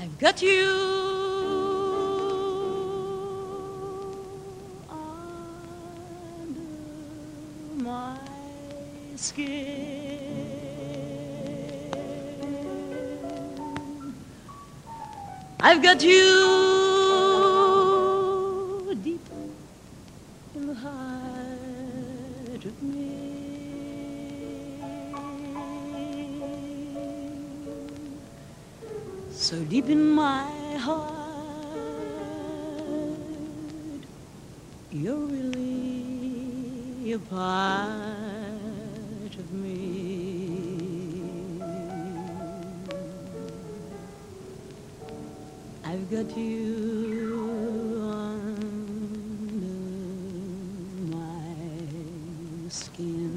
I've got you under my skin. I've got you deep in the heart of me. So deep in my heart, you're really a part of me. I've got you under my skin.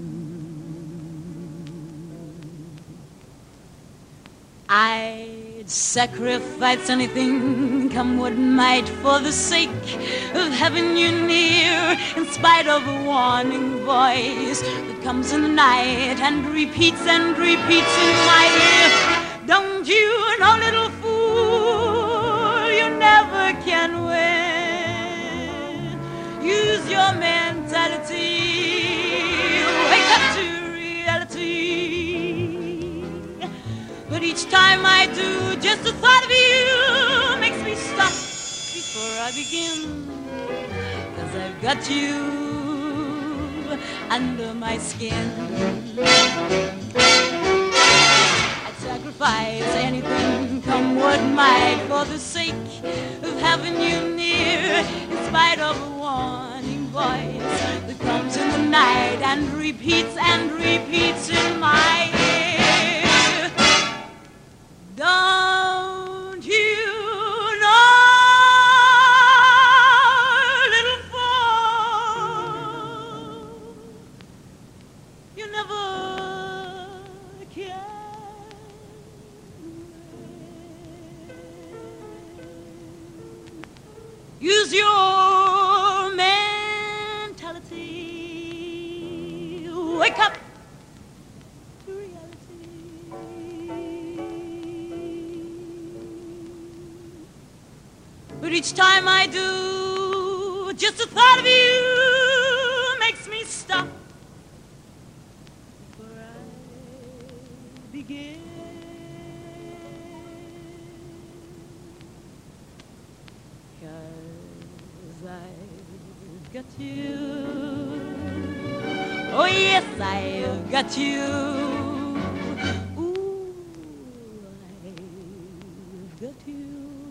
I'd sacrifice anything, come what might, for the sake of having you near, in spite of a warning voice that comes in the night and repeats in my ear. Don't you know, little fool, you never can win. Use your mentality, wake up to reality. But each time I do, just the thought of you makes me stop before I begin. 'Cause I've got you under my skin. I'd sacrifice anything, come what might, for the sake of having you near, in spite of a warning voice that comes in the night and repeats in my ear. Don't you know, little fool, you never can win. Use your mentality, wake up to reality. But each time I do, just the thought of you makes me stop before I begin. 'Cause I've got you. Oh yes, I've got you. Ooh, I've got you.